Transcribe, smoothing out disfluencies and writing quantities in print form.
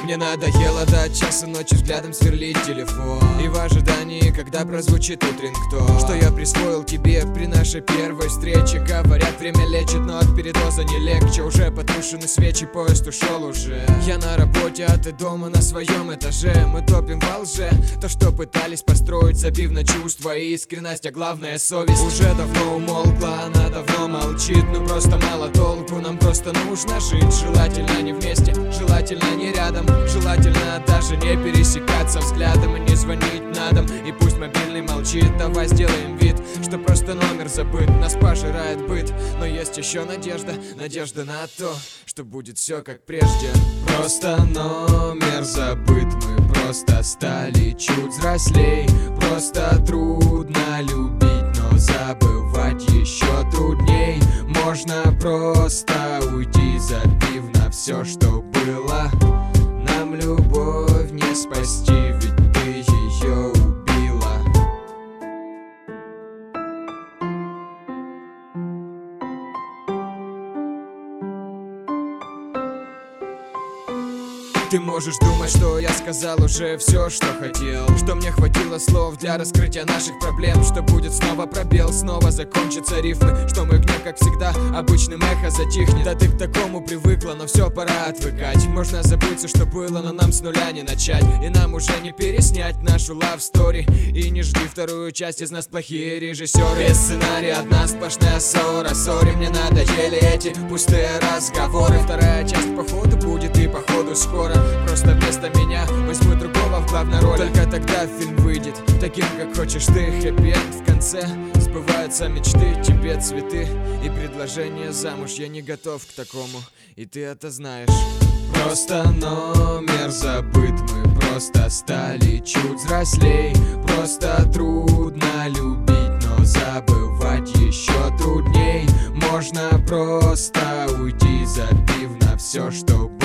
Мне надоело до часа ночи взглядом сверлить телефон, и в ожидании, когда прозвучит тут рингтон, что я присвоил тебе при нашей первой встрече. Говорят, время лечит, но от передоза не легче. Уже потушены свечи, поезд ушел уже. Я на работе, а ты дома на своем этаже. Мы топим во лже то, что пытались построить, забив на чувства и искренность, а главное совесть. Уже давно умолкла, она давно молчит. Ну просто мало толку, нам просто нужно жить. Желательно не вместе, желательно не рядом, желательно даже не пересекаться взглядом и не звонить на дом. И пусть мобильный молчит, давай сделаем вид, что просто номер забыт. Нас пожирает быт, но есть еще надежда, надежда на то, что будет все как прежде. Просто номер забыт, мы просто стали чуть взрослей. Просто трудно любить, но забывать еще трудней. Можно просто уйти, забив на все, что было. Нам любовь не спасти, ведь ты ее убила. Ты можешь думать, что я сказал уже все, что хотел, что мне хватило слов для раскрытия наших проблем, что будет снова пробел, снова закончатся рифмы, что мой гнев, как всегда, обычным эхо затихнет. Да ты к такому привыкла, но все, пора отвыкать. Можно забыться, что было, но нам с нуля не начать. И нам уже не переснять нашу love story. И не жди вторую часть, из нас плохие режиссеры. Без сценария одна сплошная ссора. Сори, мне надоели эти пустые разговоры. Вторая часть походу будет и походу скоро. Просто вместо меня возьму другого в главной роли. Только тогда фильм выйдет таким, как хочешь ты. Хэппи-энд в конце, сбываются мечты. Тебе цветы и предложение замуж. Я не готов к такому, и ты это знаешь. Просто номер забыт, мы просто стали чуть взрослей. Просто трудно любить, но забывать еще трудней. Можно просто уйти, забив на все, что